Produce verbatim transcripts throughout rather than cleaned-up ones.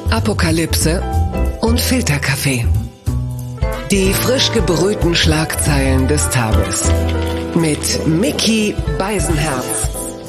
Apokalypse und Filterkaffee. Die frisch gebrühten Schlagzeilen des Tages. Mit Micky Beisenherz.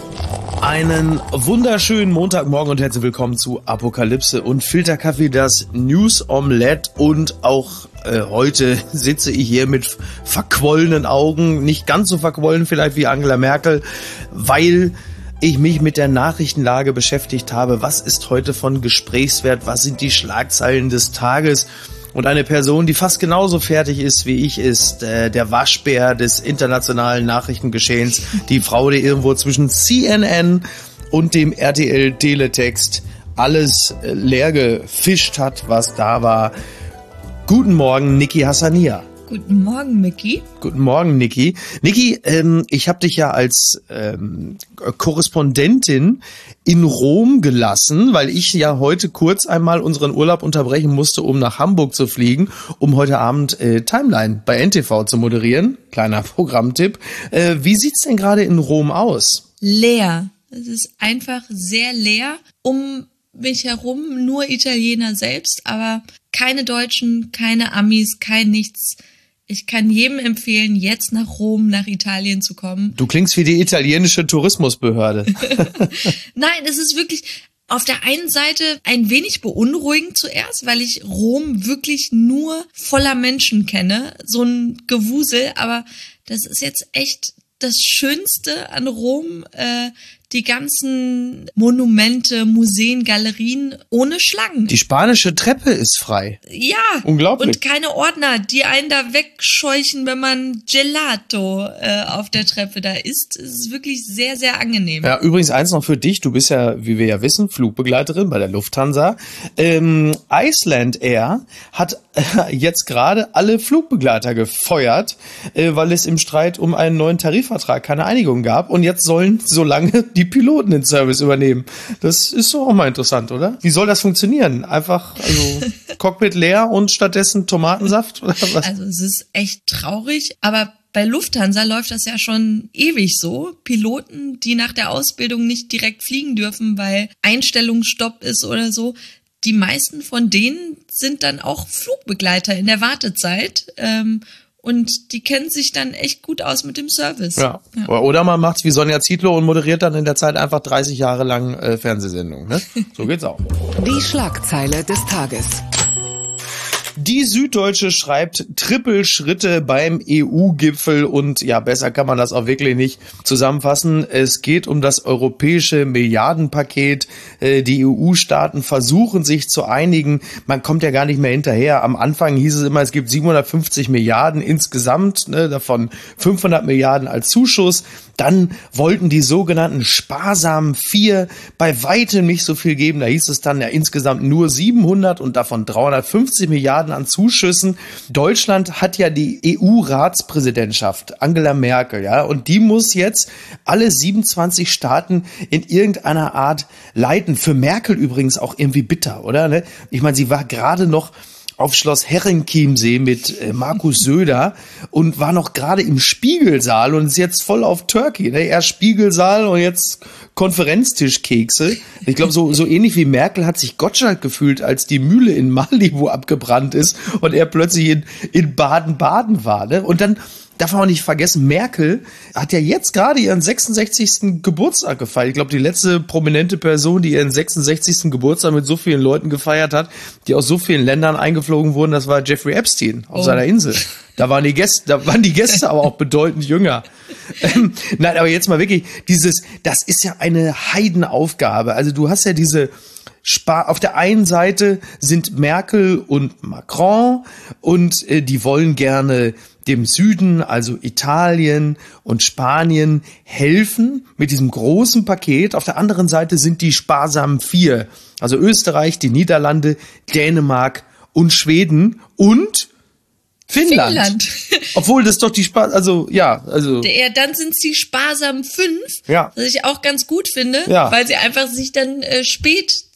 Einen wunderschönen Montagmorgen und herzlich willkommen zu Apokalypse und Filterkaffee, das News Omelette. Und auch äh, heute sitze ich hier mit verquollenen Augen, nicht ganz so verquollen vielleicht wie Angela Merkel, weil ich mich mit der Nachrichtenlage beschäftigt habe. Was ist heute von Gesprächswert? Was sind die Schlagzeilen des Tages? Und eine Person, die fast genauso fertig ist wie ich, ist äh, der Waschbär des internationalen Nachrichtengeschehens. Die Frau, die irgendwo zwischen C N N und dem R T L-Teletext alles äh, leer gefischt hat, was da war. Guten Morgen, Niki Hassania. Guten Morgen, Micky. Guten Morgen, Niki. Niki, ähm, ich habe dich ja als ähm, Korrespondentin in Rom gelassen, weil ich ja heute kurz einmal unseren Urlaub unterbrechen musste, um nach Hamburg zu fliegen, um heute Abend äh, Timeline bei N T V zu moderieren. Kleiner Programmtipp. Äh, wie sieht's denn gerade in Rom aus? Leer. Es ist einfach sehr leer. Um mich herum nur Italiener selbst, aber keine Deutschen, keine Amis, kein nichts. Ich kann jedem empfehlen, jetzt nach Rom, nach Italien zu kommen. Du klingst wie die italienische Tourismusbehörde. Nein, es ist wirklich auf der einen Seite ein wenig beunruhigend zuerst, weil ich Rom wirklich nur voller Menschen kenne. So ein Gewusel, aber das ist jetzt echt das Schönste an Rom, äh, die ganzen Monumente, Museen, Galerien ohne Schlangen. Die spanische Treppe ist frei. Ja. Unglaublich. Und keine Ordner, die einen da wegscheuchen, wenn man Gelato äh, auf der Treppe da isst. Es ist wirklich sehr, sehr angenehm. Ja, übrigens eins noch für dich. Du bist ja, wie wir ja wissen, Flugbegleiterin bei der Lufthansa. Ähm, Iceland Air hat äh, jetzt gerade alle Flugbegleiter gefeuert, äh, weil es im Streit um einen neuen Tarifvertrag keine Einigung gab. Und jetzt sollen so lange die Piloten den Service übernehmen. Das ist doch auch mal interessant, oder? Wie soll das funktionieren? Einfach, also Cockpit leer und stattdessen Tomatensaft? Oder was? Also es ist echt traurig, aber bei Lufthansa läuft das ja schon ewig so. Piloten, die nach der Ausbildung nicht direkt fliegen dürfen, weil Einstellungsstopp ist oder so. Die meisten von denen sind dann auch Flugbegleiter in der Wartezeit. Ähm, Und die kennen sich dann echt gut aus mit dem Service. Ja. ja. Oder man macht's wie Sonja Zietlow und moderiert dann in der Zeit einfach dreißig Jahre lang äh, Fernsehsendungen. Ne? So geht's auch. Die Schlagzeile des Tages. Die Süddeutsche schreibt Trippelschritte beim E U-Gipfel und ja, besser kann man das auch wirklich nicht zusammenfassen. Es geht um das europäische Milliardenpaket. Die E U-Staaten versuchen sich zu einigen. Man kommt ja gar nicht mehr hinterher. Am Anfang hieß es immer, es gibt siebenhundertfünfzig Milliarden insgesamt, ne, davon fünfhundert Milliarden als Zuschuss. Dann wollten die sogenannten sparsamen Vier bei weitem nicht so viel geben. Da hieß es dann ja insgesamt nur siebenhundert und davon dreihundertfünfzig Milliarden an Zuschüssen. Deutschland hat ja die E U-Ratspräsidentschaft, Angela Merkel, ja, und die muss jetzt alle siebenundzwanzig Staaten in irgendeiner Art leiten. Für Merkel übrigens auch irgendwie bitter, oder? Ne? Ich meine, sie war gerade noch auf Schloss Herrenchiemsee mit äh, Markus Söder und war noch gerade im Spiegelsaal und ist jetzt voll auf Turkey. Ne? Erst Spiegelsaal und jetzt Konferenztischkekse. Ich glaube, so, so ähnlich wie Merkel hat sich Gottschalk gefühlt, als die Mühle in Malibu abgebrannt ist und er plötzlich in, in Baden-Baden war. Ne? Und dann darf man auch nicht vergessen, Merkel hat ja jetzt gerade ihren sechsundsechzigsten Geburtstag gefeiert. Ich glaube, die letzte prominente Person, die ihren sechsundsechzigsten Geburtstag mit so vielen Leuten gefeiert hat, die aus so vielen Ländern eingeflogen wurden, das war Jeffrey Epstein auf oh. seiner Insel. Da waren die Gäste, da waren die Gäste aber auch bedeutend jünger. Ähm, nein, aber jetzt mal wirklich, dieses, das ist ja eine Heidenaufgabe. Also du hast ja diese Spar- auf der einen Seite sind Merkel und Macron und äh, die wollen gerne dem Süden, also Italien und Spanien, helfen mit diesem großen Paket. Auf der anderen Seite sind die sparsamen Vier, also Österreich, die Niederlande, Dänemark und Schweden und Finnland. Finnland. Obwohl das doch die Spaß, also ja, also. Ja, dann sind sie sparsam fünf, ja. was ich auch ganz gut finde, ja. weil sie einfach sich dann äh, spät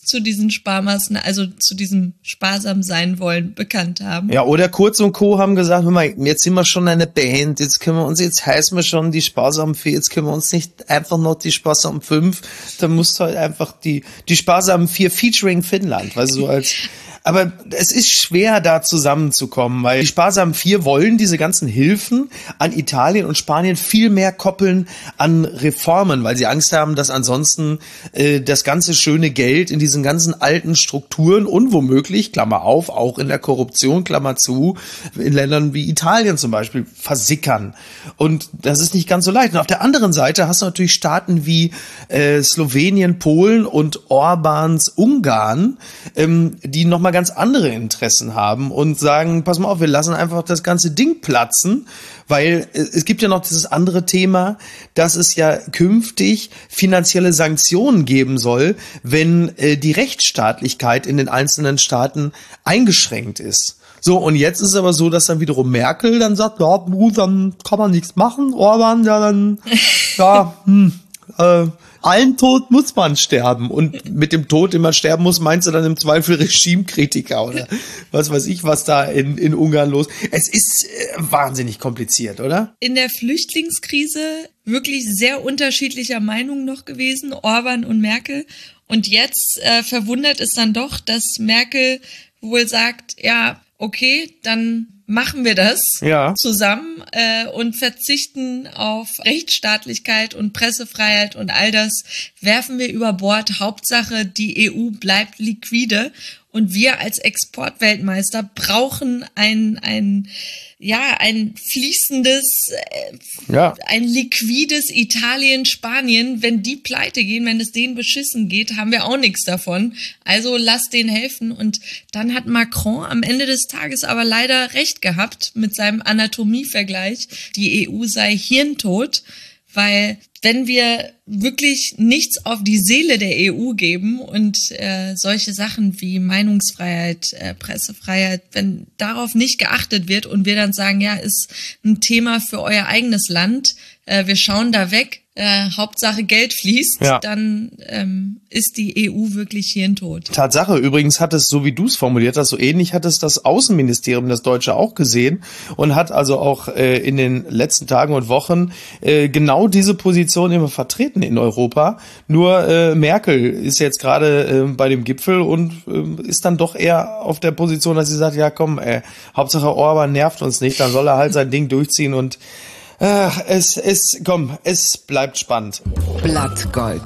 zu diesen Sparmaßnahmen, also zu diesem sparsam sein wollen, bekannt haben. Ja, oder Kurz und Co. haben gesagt, hör mal, jetzt sind wir schon eine Band, jetzt können wir uns, jetzt heißen wir schon die sparsamen vier, jetzt können wir uns nicht einfach noch die sparsamen fünf, dann musst du halt einfach die, die sparsamen vier featuring Finnland, weißt du, als... Aber es ist schwer, da zusammenzukommen, weil die sparsamen vier wollen diese ganzen Hilfen an Italien und Spanien viel mehr koppeln an Reformen, weil sie Angst haben, dass ansonsten äh, das ganze schöne Geld in diesen ganzen alten Strukturen und womöglich, Klammer auf, auch in der Korruption, Klammer zu, in Ländern wie Italien zum Beispiel versickern. Und das ist nicht ganz so leicht. Und auf der anderen Seite hast du natürlich Staaten wie äh, Slowenien, Polen und Orbáns Ungarn, ähm, die nochmal ganz andere Interessen haben und sagen, pass mal auf, wir lassen einfach das ganze Ding platzen, weil es gibt ja noch dieses andere Thema, dass es ja künftig finanzielle Sanktionen geben soll, wenn äh, die Rechtsstaatlichkeit in den einzelnen Staaten eingeschränkt ist. So, und jetzt ist es aber so, dass dann wiederum Merkel dann sagt, ja, gut, dann kann man nichts machen, Orban, ja, dann, ja, hm, äh, allen Tod muss man sterben. Und mit dem Tod, den man sterben muss, meinst du dann im Zweifel Regimekritiker oder was weiß ich, was da in, in Ungarn los. Es ist äh, wahnsinnig kompliziert, oder? In der Flüchtlingskrise wirklich sehr unterschiedlicher Meinung noch gewesen, Orban und Merkel. Und jetzt äh, verwundert es dann doch, dass Merkel wohl sagt, ja, okay, dann machen wir das ja. zusammen äh, und verzichten auf Rechtsstaatlichkeit und Pressefreiheit und all das werfen wir über Bord. Hauptsache, die E U bleibt liquide und wir als Exportweltmeister brauchen ein ein ja ein fließendes, äh, ja. ein liquides Italien, Spanien. Wenn die pleite gehen, wenn es denen beschissen geht, haben wir auch nichts davon. Also lasst denen helfen. Und dann hat Macron am Ende des Tages aber leider recht gehabt mit seinem Anatomievergleich. Die E U sei hirntot, weil wenn wir wirklich nichts auf die Seele der E U geben und äh, solche Sachen wie Meinungsfreiheit, äh, Pressefreiheit, wenn darauf nicht geachtet wird und wir dann sagen, ja, ist ein Thema für euer eigenes Land, äh, wir schauen da weg, äh, Hauptsache Geld fließt, ja. dann ähm, ist die E U wirklich hirntot. Tatsache, übrigens hat es, so wie du es formuliert hast, so ähnlich hat es das Außenministerium, das Deutsche, auch gesehen und hat also auch äh, in den letzten Tagen und Wochen äh, genau diese Position immer vertreten in Europa. Nur äh, Merkel ist jetzt gerade äh, bei dem Gipfel und äh, ist dann doch eher auf der Position, dass sie sagt, ja komm, äh, Hauptsache Orban nervt uns nicht, dann soll er halt sein Ding durchziehen und Ach, es, es, komm, es bleibt spannend. Blattgold.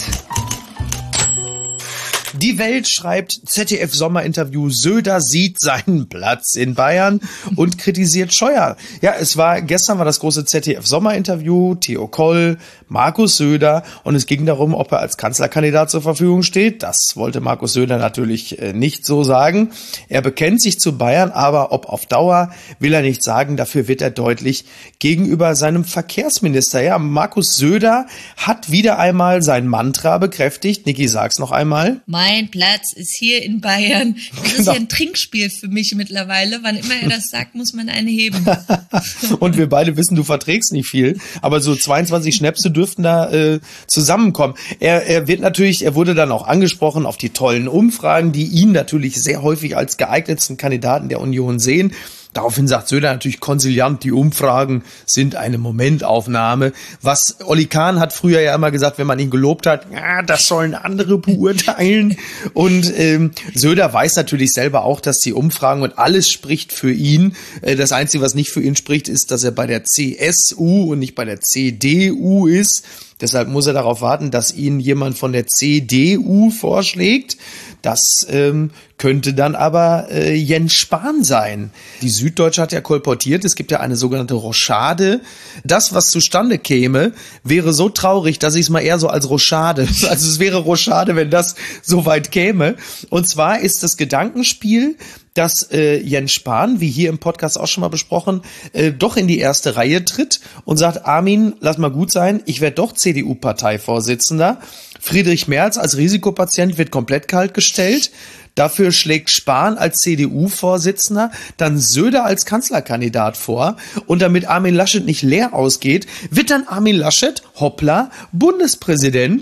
Die Welt schreibt Z D F-Sommerinterview, Söder sieht seinen Platz in Bayern und kritisiert Scheuer. Ja, es war, gestern war das große Z D F-Sommerinterview, Theo Koll, Markus Söder und es ging darum, ob er als Kanzlerkandidat zur Verfügung steht. Das wollte Markus Söder natürlich äh, nicht so sagen. Er bekennt sich zu Bayern, aber ob auf Dauer, will er nicht sagen. Dafür wird er deutlich gegenüber seinem Verkehrsminister. Ja, Markus Söder hat wieder einmal sein Mantra bekräftigt. Niki, sag's noch einmal. Mein Platz ist hier in Bayern. Das genau. ist ja ein Trinkspiel für mich mittlerweile. Wann immer er das sagt, muss man eine heben. Und wir beide wissen, du verträgst nicht viel. Aber so zweiundzwanzig Schnäpse dürften da äh, zusammenkommen. Er, er wird natürlich, er wurde dann auch angesprochen auf die tollen Umfragen, die ihn natürlich sehr häufig als geeignetsten Kandidaten der Union sehen. Daraufhin sagt Söder natürlich konsiliant, die Umfragen sind eine Momentaufnahme. Was Olli Kahn hat früher ja immer gesagt, wenn man ihn gelobt hat, ja, das sollen andere beurteilen. Und ähm, Söder weiß natürlich selber auch, dass die Umfragen und alles spricht für ihn. Äh, das Einzige, was nicht für ihn spricht, ist, dass er bei der C S U und nicht bei der C D U ist. Deshalb muss er darauf warten, dass ihn jemand von der C D U vorschlägt. Das ähm, könnte dann aber äh, Jens Spahn sein. Die Süddeutsche hat ja kolportiert, es gibt ja eine sogenannte Rochade. Das, was zustande käme, wäre so traurig, dass ich es mal eher so als Rochade, also es wäre Rochade, wenn das so weit käme. Und zwar ist das Gedankenspiel, dass äh, Jens Spahn, wie hier im Podcast auch schon mal besprochen, äh, doch in die erste Reihe tritt und sagt, Armin, lass mal gut sein, ich werde doch C D U-Parteivorsitzender. Friedrich Merz als Risikopatient wird komplett kalt gestellt. Dafür schlägt Spahn als C D U-Vorsitzender dann Söder als Kanzlerkandidat vor. Und damit Armin Laschet nicht leer ausgeht, wird dann Armin Laschet, hoppla, Bundespräsident.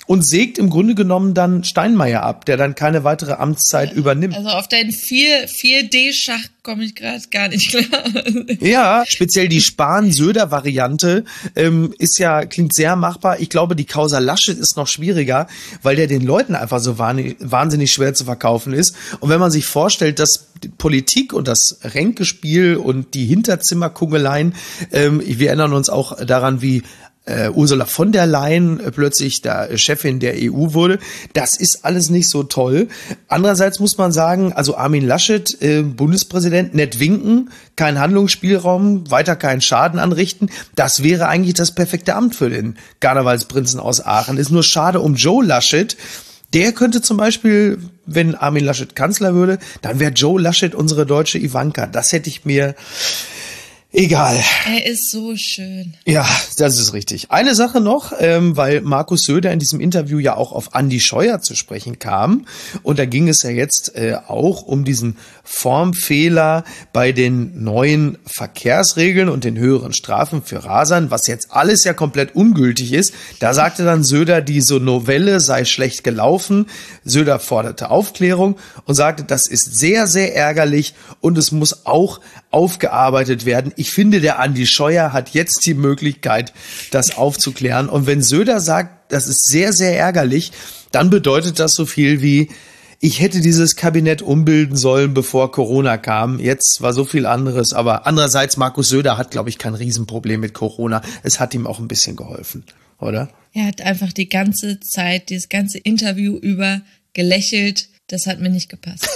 und sägt im Grunde genommen dann Steinmeier ab, der dann keine weitere Amtszeit übernimmt. Also auf deinen vier D-Schach komme ich gerade gar nicht klar. Ja, speziell die Spahn-Söder-Variante ähm, ist ja, klingt sehr machbar. Ich glaube, die Causa Laschet ist noch schwieriger, weil der den Leuten einfach so wahnsinnig schwer zu verkaufen ist. Und wenn man sich vorstellt, dass die Politik und das Ränkespiel und die Hinterzimmerkungeleien, ähm, wir erinnern uns auch daran, wie Uh, Ursula von der Leyen uh, plötzlich der Chefin der E U wurde. Das ist alles nicht so toll. Andererseits muss man sagen, also Armin Laschet, äh, Bundespräsident, nett winken, kein Handlungsspielraum, weiter keinen Schaden anrichten. Das wäre eigentlich das perfekte Amt für den Karnevalsprinzen aus Aachen. Ist nur schade um Joe Laschet. Der könnte zum Beispiel, wenn Armin Laschet Kanzler würde, dann wäre Joe Laschet unsere deutsche Ivanka. Das hätte ich mir... Egal. Er ist so schön. Ja, das ist richtig. Eine Sache noch, ähm, weil Markus Söder in diesem Interview ja auch auf Andi Scheuer zu sprechen kam. Und da ging es ja jetzt äh, auch um diesen Formfehler bei den neuen Verkehrsregeln und den höheren Strafen für Rasern, was jetzt alles ja komplett ungültig ist. Da sagte dann Söder, diese Novelle sei schlecht gelaufen. Söder forderte Aufklärung und sagte, das ist sehr, sehr ärgerlich und es muss auch aufgearbeitet werden. Ich finde, der Andi Scheuer hat jetzt die Möglichkeit, das aufzuklären. Und wenn Söder sagt, das ist sehr, sehr ärgerlich, dann bedeutet das so viel wie, ich hätte dieses Kabinett umbilden sollen, bevor Corona kam. Jetzt war so viel anderes. Aber andererseits, Markus Söder hat, glaube ich, kein Riesenproblem mit Corona. Es hat ihm auch ein bisschen geholfen, oder? Er hat einfach die ganze Zeit, dieses ganze Interview über gelächelt. Das hat mir nicht gepasst.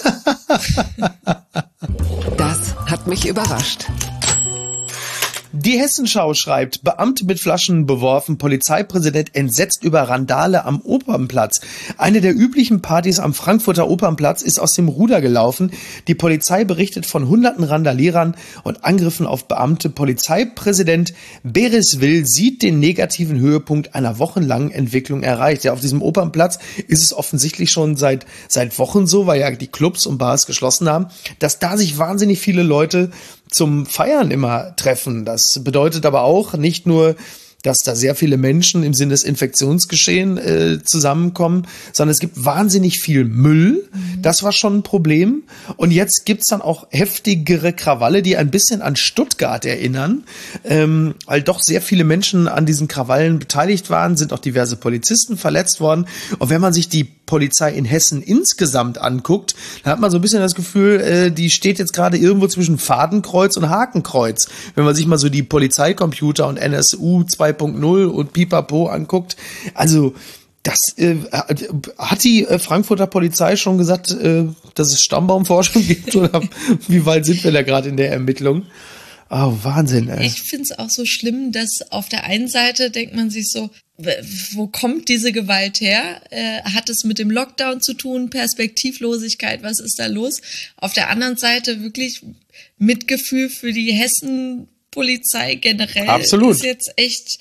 Das hat mich überrascht. Die Hessenschau schreibt, Beamte mit Flaschen beworfen, Polizeipräsident entsetzt über Randale am Opernplatz. Eine der üblichen Partys am Frankfurter Opernplatz ist aus dem Ruder gelaufen. Die Polizei berichtet von hunderten Randalierern und Angriffen auf Beamte. Polizeipräsident Beriswil sieht den negativen Höhepunkt einer wochenlangen Entwicklung erreicht. Ja, auf diesem Opernplatz ist es offensichtlich schon seit, seit Wochen so, weil ja die Clubs und Bars geschlossen haben, dass da sich wahnsinnig viele Leute zum Feiern immer treffen. Das bedeutet aber auch nicht nur, dass da sehr viele Menschen im Sinne des Infektionsgeschehens äh, zusammenkommen, sondern es gibt wahnsinnig viel Müll. Mhm. Das war schon ein Problem. Und jetzt gibt's dann auch heftigere Krawalle, die ein bisschen an Stuttgart erinnern, ähm, weil doch sehr viele Menschen an diesen Krawallen beteiligt waren, sind auch diverse Polizisten verletzt worden. Und wenn man sich die Polizei in Hessen insgesamt anguckt, dann hat man so ein bisschen das Gefühl, äh, die steht jetzt gerade irgendwo zwischen Fadenkreuz und Hakenkreuz. Wenn man sich mal so die Polizeicomputer und N S U zwei Punkt null und Pipapo anguckt. Also das äh, hat die äh, Frankfurter Polizei schon gesagt, äh, dass es Stammbaumforschung gibt, oder wie weit sind wir da gerade in der Ermittlung? Oh, Wahnsinn, ey. Ich finde es auch so schlimm, dass auf der einen Seite denkt man sich so, wo kommt diese Gewalt her? Äh, hat es mit dem Lockdown zu tun? Perspektivlosigkeit, was ist da los? Auf der anderen Seite wirklich Mitgefühl für die Hessen-Polizei generell. Absolut. Ist jetzt echt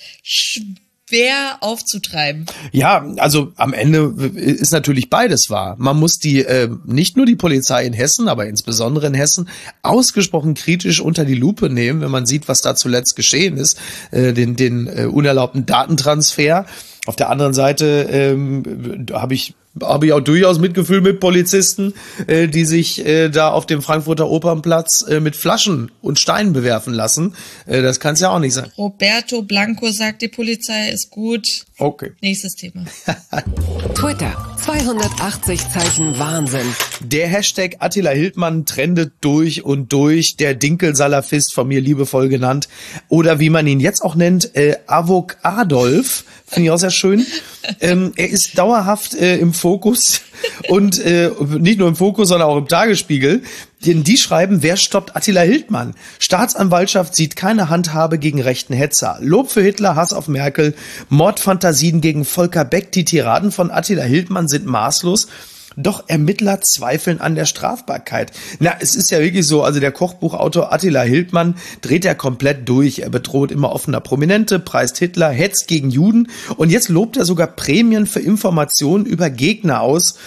schwer aufzutreiben. Ja, also am Ende ist natürlich beides wahr. Man muss die äh, nicht nur die Polizei in Hessen, aber insbesondere in Hessen ausgesprochen kritisch unter die Lupe nehmen, wenn man sieht, was da zuletzt geschehen ist, äh, den den äh, unerlaubten Datentransfer. Auf der anderen Seite ähm, habe ich habe ich auch durchaus Mitgefühl mit Polizisten, äh, die sich äh, da auf dem Frankfurter Opernplatz äh, mit Flaschen und Steinen bewerfen lassen. Äh, das kann es ja auch nicht sein. Roberto Blanco sagt, die Polizei ist gut. Okay. Nächstes Thema. Twitter. zweihundertachtzig Zeichen Wahnsinn. Der Hashtag Attila Hildmann trendet durch und durch. Der Dinkelsalafist, von mir liebevoll genannt. Oder wie man ihn jetzt auch nennt, äh, Avok Adolf. Finde ich auch sehr schön. ähm, er ist dauerhaft äh, im Fokus und äh, nicht nur im Fokus, sondern auch im Tagesspiegel. Denn die schreiben, wer stoppt Attila Hildmann? Staatsanwaltschaft sieht keine Handhabe gegen rechten Hetzer. Lob für Hitler, Hass auf Merkel, Mordfantasien gegen Volker Beck. Die Tiraden von Attila Hildmann sind maßlos. Doch Ermittler zweifeln an der Strafbarkeit. Na, es ist ja wirklich so, also der Kochbuchautor Attila Hildmann dreht ja komplett durch. Er bedroht immer offener Prominente, preist Hitler, hetzt gegen Juden und jetzt lobt er sogar Prämien für Informationen über Gegner aus.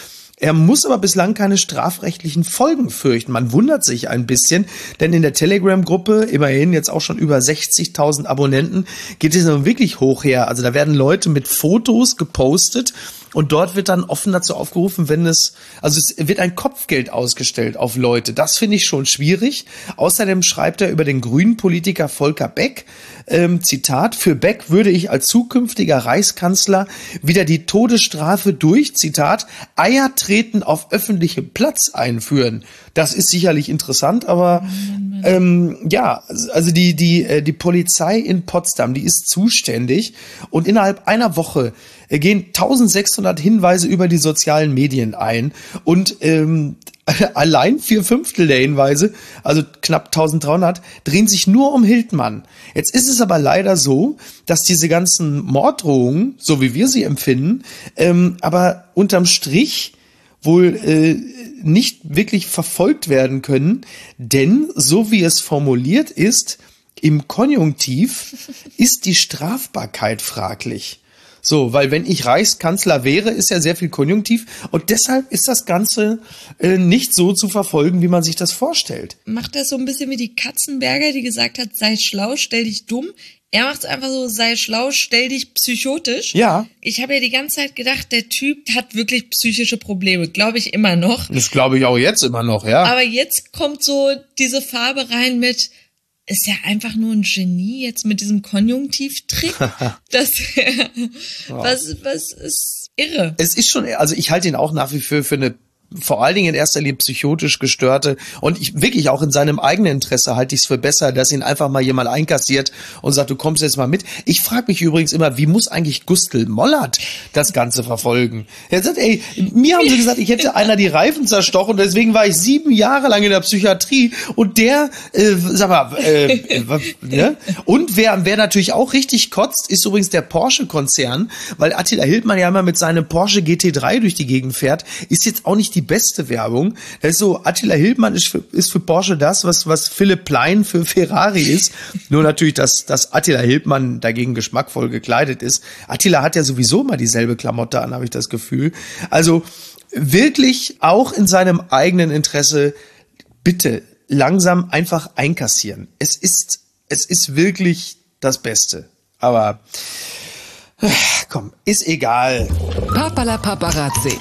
Er muss aber bislang keine strafrechtlichen Folgen fürchten. Man wundert sich ein bisschen, denn in der Telegram-Gruppe, immerhin jetzt auch schon über sechzigtausend Abonnenten, geht es nun wirklich hoch her. Also da werden Leute mit Fotos gepostet und dort wird dann offen dazu aufgerufen, wenn es, also es wird ein Kopfgeld ausgestellt auf Leute. Das finde ich schon schwierig. Außerdem schreibt er über den grünen Politiker Volker Beck, ähm, Zitat, für Beck würde ich als zukünftiger Reichskanzler wieder die Todesstrafe durch, Zitat, Eier treten auf öffentlichem Platz einführen. Das ist sicherlich interessant, aber ähm, ja, also die, die, die Polizei in Potsdam, die ist zuständig und innerhalb einer Woche gehen eintausendsechshundert Hinweise über die sozialen Medien ein und ähm, allein vier Fünftel der Hinweise, also knapp eintausenddreihundert, drehen sich nur um Hildmann. Jetzt ist es aber leider so, dass diese ganzen Morddrohungen, so wie wir sie empfinden, ähm, aber unterm Strich wohl äh, nicht wirklich verfolgt werden können, denn so wie es formuliert ist, im Konjunktiv ist die Strafbarkeit fraglich. So, weil wenn ich Reichskanzler wäre, ist ja sehr viel Konjunktiv und deshalb ist das Ganze äh, nicht so zu verfolgen, wie man sich das vorstellt. Macht das so ein bisschen wie die Katzenberger, die gesagt hat, sei schlau, stell dich dumm. Er macht es einfach so, sei schlau, stell dich psychotisch. Ja. Ich habe ja die ganze Zeit gedacht, der Typ hat wirklich psychische Probleme, glaube ich immer noch. Das glaube ich auch jetzt immer noch, ja. Aber jetzt kommt so diese Farbe rein mit, ist ja einfach nur ein Genie jetzt mit diesem Konjunktivtrick. Das, was, was ist irre. Es ist schon, also ich halte ihn auch nach wie vor für eine vor allen Dingen in erster Linie psychotisch gestörte und ich wirklich auch in seinem eigenen Interesse halte ich es für besser, dass ihn einfach mal jemand einkassiert und sagt, du kommst jetzt mal mit. Ich frage mich übrigens immer, wie muss eigentlich Gustl Mollert das Ganze verfolgen? Er sagt, ey, mir haben sie gesagt, ich hätte einer die Reifen zerstochen, deswegen war ich sieben Jahre lang in der Psychiatrie und der, äh, sag mal, äh, äh, ne? Und wer, wer natürlich auch richtig kotzt, ist übrigens der Porsche-Konzern, weil Attila Hildmann ja immer mit seinem Porsche G T drei durch die Gegend fährt, ist jetzt auch nicht die beste Werbung. Das ist so, Attila Hildmann ist für, ist für Porsche das, was, was Philipp Plein für Ferrari ist. Nur natürlich, dass, dass Attila Hildmann dagegen geschmackvoll gekleidet ist. Attila hat ja sowieso mal dieselbe Klamotte an, habe ich das Gefühl. Also wirklich auch in seinem eigenen Interesse bitte langsam einfach einkassieren. Es ist, es ist wirklich das Beste. Aber komm, ist egal. Papala Paparazzi.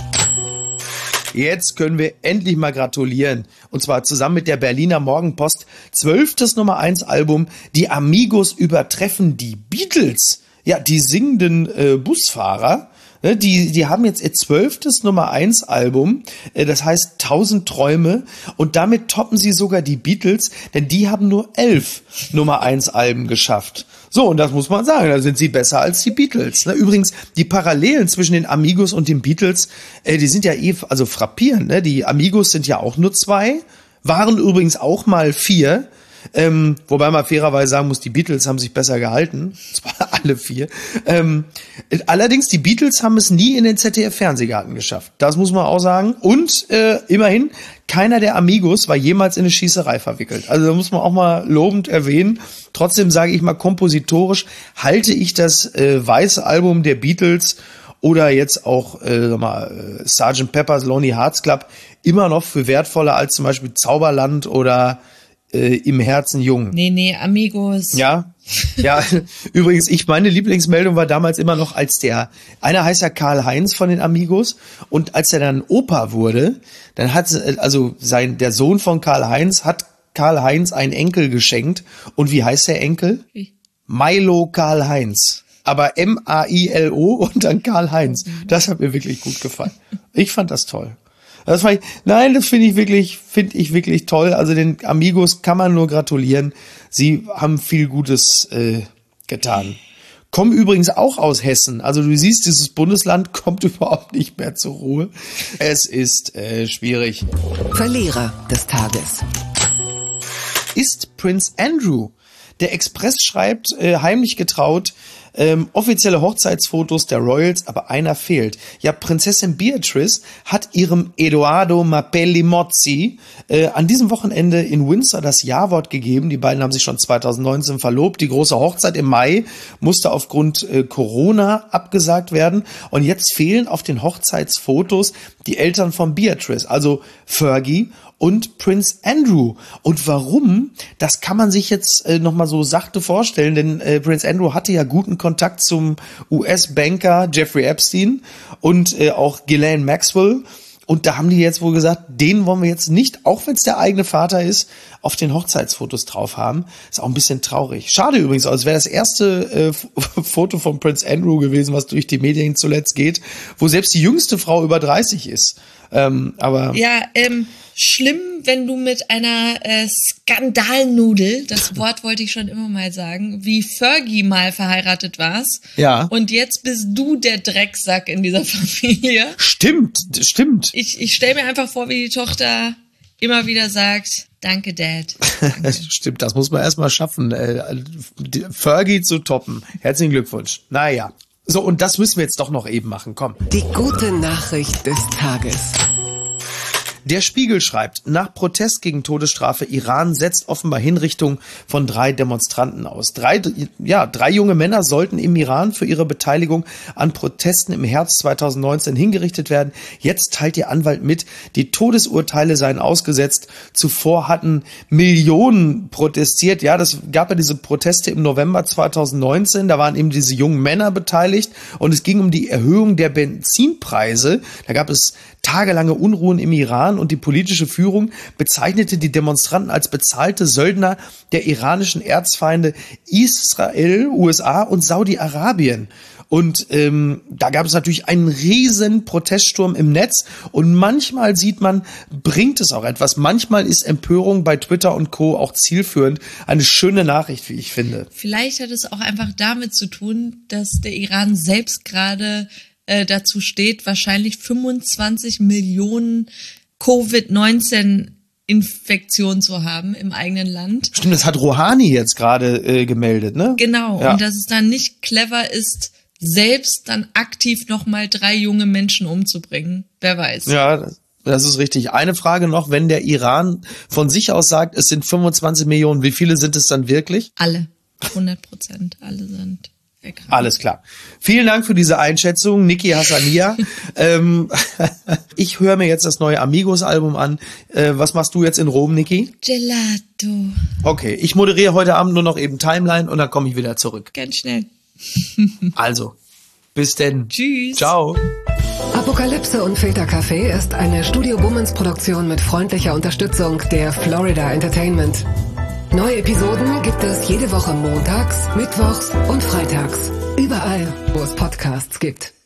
Jetzt können wir endlich mal gratulieren. Und zwar zusammen mit der Berliner Morgenpost. Zwölftes Nummer eins Album. Die Amigos übertreffen die Beatles. Ja, die singenden äh, Busfahrer. Ne, die, die haben jetzt ihr zwölftes Nummer eins Album. Äh, das heißt Tausend Träume. Und damit toppen sie sogar die Beatles. Denn die haben nur elf Nummer eins Alben geschafft. So, und das muss man sagen, da sind sie besser als die Beatles. Ne? Übrigens, die Parallelen zwischen den Amigos und den Beatles, äh, die sind ja eh, also frappierend. Ne? Die Amigos sind ja auch nur zwei, waren übrigens auch mal vier. Ähm, wobei man fairerweise sagen muss, die Beatles haben sich besser gehalten. Zwar alle vier. Ähm, allerdings, die Beatles haben es nie in den Z D F-Fernsehgarten geschafft. Das muss man auch sagen. Und äh, immerhin, keiner der Amigos war jemals in eine Schießerei verwickelt. Also da muss man auch mal lobend erwähnen. Trotzdem sage ich mal, kompositorisch halte ich das äh, weiße Album der Beatles oder jetzt auch äh, sag mal, Sergeant Pepper's Lonely Hearts Club immer noch für wertvoller als zum Beispiel Zauberland oder äh, Im Herzen jung. Nee, nee, Amigos. Ja, ja. Übrigens, ich meine Lieblingsmeldung war damals immer noch, als der, einer heißt ja Karl-Heinz von den Amigos und als er dann Opa wurde, dann hat, also sein, der Sohn von Karl-Heinz hat Karl-Heinz einen Enkel geschenkt. Und wie heißt der Enkel? Wie? Milo Karl-Heinz. Aber M A I L O und dann Karl-Heinz. Das hat mir wirklich gut gefallen. Ich fand das toll. Das fand ich, nein, das finde ich wirklich, finde ich wirklich toll. Also den Amigos kann man nur gratulieren. Sie haben viel Gutes äh, getan. Kommen übrigens auch aus Hessen. Also du siehst, dieses Bundesland kommt überhaupt nicht mehr zur Ruhe. Es ist äh, schwierig. Verlierer des Tages Ist Prince Andrew. Der Express schreibt, äh, heimlich getraut, Ähm, offizielle Hochzeitsfotos der Royals, aber einer fehlt. Ja, Prinzessin Beatrice hat ihrem Edoardo Mapelli-Mozzi äh, an diesem Wochenende in Windsor das Ja-Wort gegeben. Die beiden haben sich schon zweitausendneunzehn verlobt. Die große Hochzeit im Mai musste aufgrund äh, Corona abgesagt werden. Und jetzt fehlen auf den Hochzeitsfotos die Eltern von Beatrice, also Fergie und Prince Andrew. Und warum? Das kann man sich jetzt äh, nochmal so sachte vorstellen, denn äh, Prince Andrew hatte ja guten Kontakt zum U S-Banker Jeffrey Epstein und äh, auch Ghislaine Maxwell. Und da haben die jetzt wohl gesagt, den wollen wir jetzt nicht, auch wenn es der eigene Vater ist, auf den Hochzeitsfotos drauf haben. Ist auch ein bisschen traurig. Schade übrigens, als wäre das erste äh, F- Foto von Prince Andrew gewesen, was durch die Medien zuletzt geht, wo selbst die jüngste Frau über dreißig ist. Ähm, aber ja, ähm, schlimm, wenn du mit einer äh, Skandalnudel, das Wort wollte ich schon immer mal sagen, wie Fergie mal verheiratet warst. Ja. Und jetzt bist du der Drecksack in dieser Familie. Stimmt, stimmt. Ich, ich stelle mir einfach vor, wie die Tochter immer wieder sagt, danke, Dad. Danke. Stimmt, das muss man erstmal schaffen, äh, Fergie zu toppen. Herzlichen Glückwunsch. Naja. So, und das müssen wir jetzt doch noch eben machen. Komm. Die gute Nachricht des Tages. Der Spiegel schreibt, nach Protest gegen Todesstrafe, Iran setzt offenbar Hinrichtung von drei Demonstranten aus. Drei, ja, drei junge Männer sollten im Iran für ihre Beteiligung an Protesten im Herbst zweitausendneunzehn hingerichtet werden. Jetzt teilt ihr Anwalt mit, die Todesurteile seien ausgesetzt. Zuvor hatten Millionen protestiert. Ja, das gab ja diese Proteste im November zweitausendneunzehn. Da waren eben diese jungen Männer beteiligt und es ging um die Erhöhung der Benzinpreise. Da gab es tagelange Unruhen im Iran und die politische Führung bezeichnete die Demonstranten als bezahlte Söldner der iranischen Erzfeinde Israel, U S A und Saudi-Arabien. Und ähm, da gab es natürlich einen riesen Proteststurm im Netz und manchmal sieht man, bringt es auch etwas. Manchmal ist Empörung bei Twitter und Co. auch zielführend. Eine schöne Nachricht, wie ich finde. Vielleicht hat es auch einfach damit zu tun, dass der Iran selbst gerade äh, dazu steht, wahrscheinlich fünfundzwanzig Millionen Covid neunzehn Infektionen zu haben im eigenen Land. Stimmt, das hat Rouhani jetzt gerade äh, gemeldet, ne? Genau, ja. Und dass es dann nicht clever ist, selbst dann aktiv nochmal drei junge Menschen umzubringen. Wer weiß. Ja, das ist richtig. Eine Frage noch, wenn der Iran von sich aus sagt, es sind fünfundzwanzig Millionen, wie viele sind es dann wirklich? Alle. hundert Prozent. Alle sind weg. Alles klar. Vielen Dank für diese Einschätzung, Niki Hassania. ähm, ich höre mir jetzt das neue Amigos-Album an. Äh, was machst du jetzt in Rom, Niki? Gelato. Okay, ich moderiere heute Abend nur noch eben Timeline und dann komme ich wieder zurück. Ganz schnell. Also, bis denn. Tschüss. Ciao. Apokalypse und Filtercafé ist eine Studio Bummens Produktion mit freundlicher Unterstützung der Florida Entertainment. Neue Episoden gibt es jede Woche montags, mittwochs und freitags. Überall, wo es Podcasts gibt.